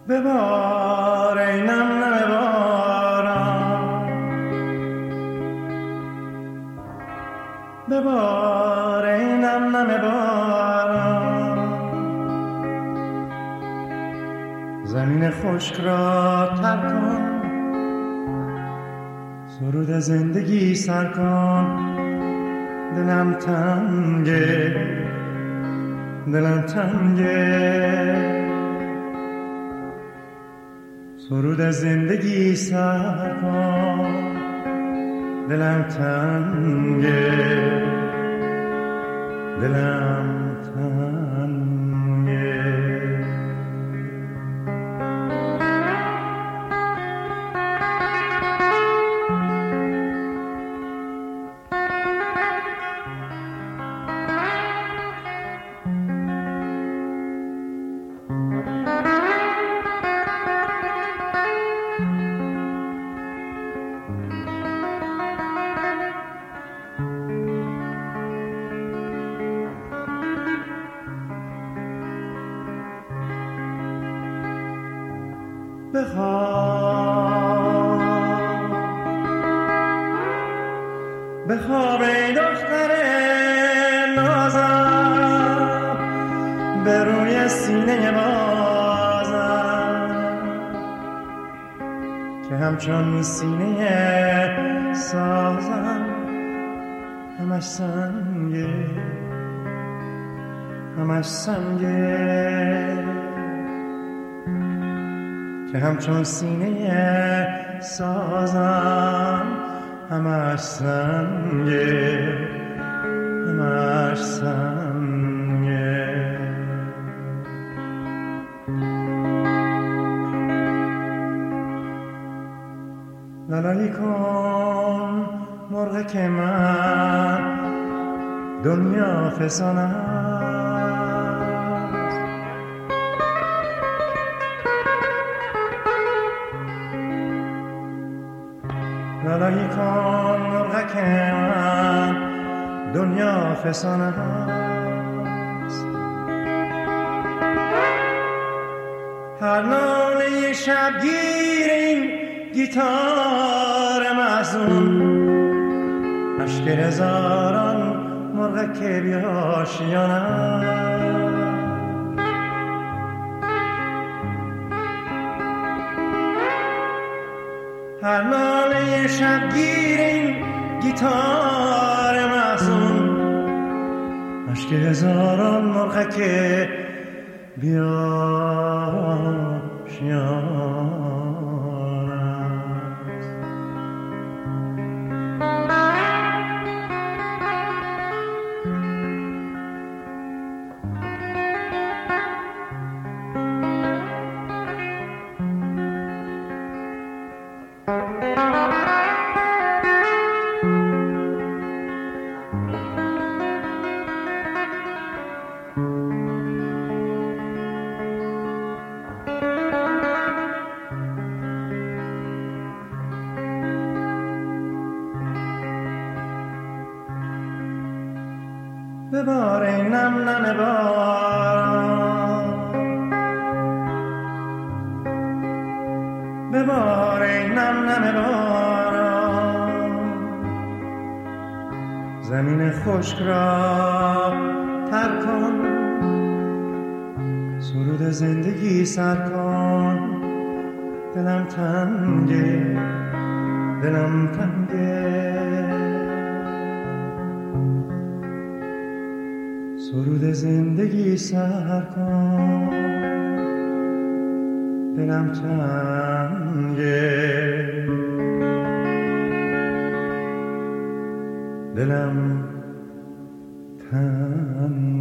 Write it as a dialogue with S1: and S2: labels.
S1: ببار ای نم نم باران، ببار ای نم نم باران، زمین خشک را تر کن، سرود زندگی سر کن. دلم تنگه، دلم تنگه، سرود زندگی سر کن. دلم تنگه، دلم تنگه. بخواب ای دختر نازم، به روی سینه بازم که همچون سینه سازم. همش سنگه، همش سنگه، که همچون سینه سازم. همش سنگه، همش سنگه. لالایی کن مرغ که من دنیا فسان است. لالایی کن مرغ که من دنیا فسان است. هر ناله شبگیر این گیتار محزون، عشق هزاران مرغ که بیاشیانم. هر ناله شبگیر این گیتار محزون، عشق هزاران مرغ که بیاشیانم. ببار ای نم نم باران، ببار ای نم نم باران، زمین خشک را تر کن، سرود زندگی سر کن. دلم تنگه، دلم تنگه، سرود زندگی سر کن. دلم تنگه، دلم تنگه.